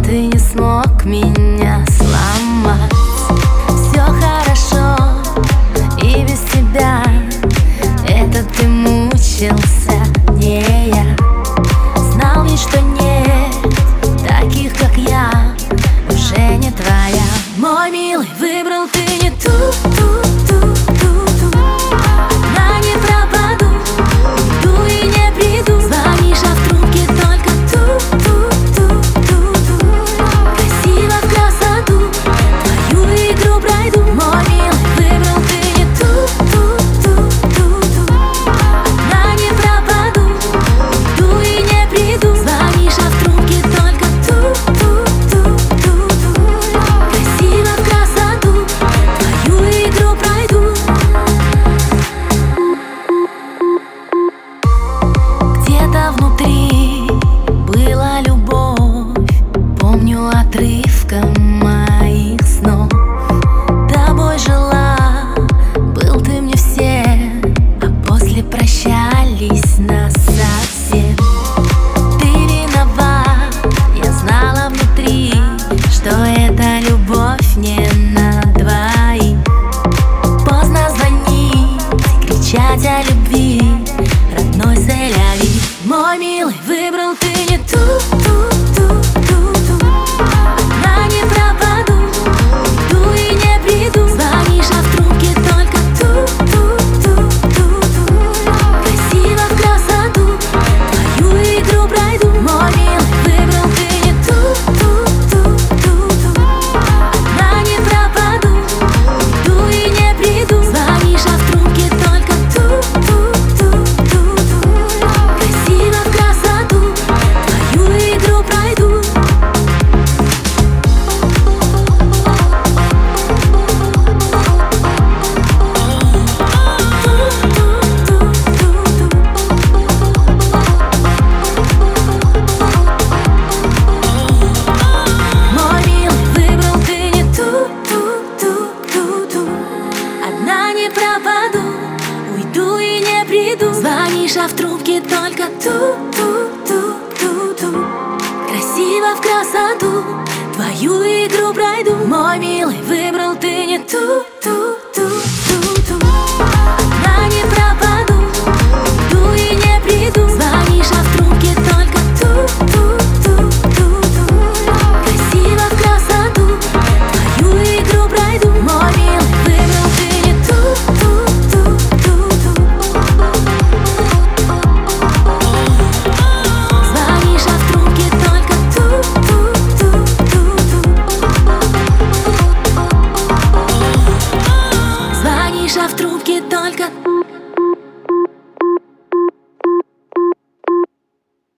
ты не смог меня сломать. Все хорошо, и без тебя это ты мучился, не я. Знал ведь, что нет таких, как я, уже не твоя. Мой милый, выбрал ты не ту. Одна не пропаду, уйду и не приду. Звонишь, а в трубке только ту. Красиво в красоту, твою игру пройду. Мой милый, выбрал ты не ту. Одна не пропаду, уйду и не приду. Звонишь, а в трубке только ту. Красиво в красоту, твою игру пройду. Где-то внутри была любовь, помню отрывком моих снов. Тобой жила, был ты мне всем, а после прощались нас совсем. Ты виноват, я знала внутри, что эта любовь не на двоих. Поздно звонить, кричать о любви, родной селяви. Мой милый, выбрал ты не ту. Одна не пропаду, уйду и не приду. Звонишь, а в трубке только ту. Красиво в красоту, твою игру пройду. Мой милый, выбрал ты не ту. Одна не пропаду, уйду и не приду. Звонишь, а в трубке только ту. Красиво в красоту, твою игру пройду. Мой милый, выбрал ты не ту. Одна не пропаду, уйду и не приду. Звонишь, а в трубке только ту. Красиво в красоту, твою игру пройду. Мой милый, выбрал ты не ту.